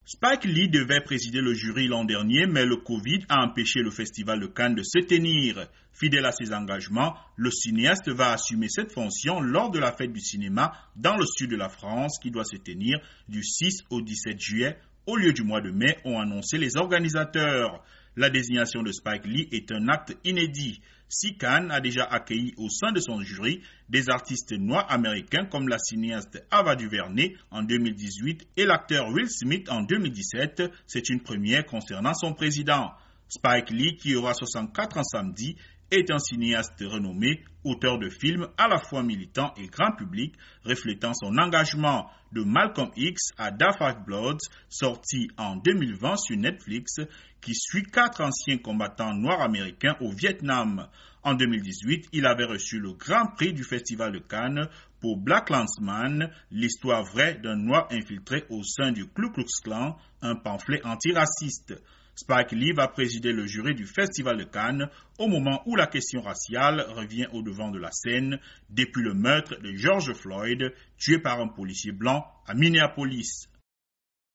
Spike Lee devait présider le jury l'an dernier, mais le Covid a empêché le Festival de Cannes de se tenir. Fidèle à ses engagements, le cinéaste va assumer cette fonction lors de la fête du cinéma dans le sud de la France qui doit se tenir du 6 au 17 juillet au lieu du mois de mai, ont annoncé les organisateurs. La désignation de Spike Lee est un acte inédit. Si Cannes a déjà accueilli au sein de son jury des artistes noirs américains comme la cinéaste Ava DuVernay en 2018 et l'acteur Will Smith en 2017, c'est une première concernant son président. Spike Lee, qui aura 64 ans samedi, est un cinéaste renommé, auteur de films à la fois militant et grand public, reflétant son engagement de Malcolm X à Da 5 Bloods, sorti en 2020 sur Netflix, qui suit 4 anciens combattants noirs américains au Vietnam. En 2018, il avait reçu le Grand Prix du Festival de Cannes pour Black Klansman, l'histoire vraie d'un noir infiltré au sein du Ku Klux Klan, un pamphlet antiraciste. Spike Lee va présider le jury du Festival de Cannes au moment où la question raciale revient au devant de la scène depuis le meurtre de George Floyd, tué par un policier blanc à Minneapolis.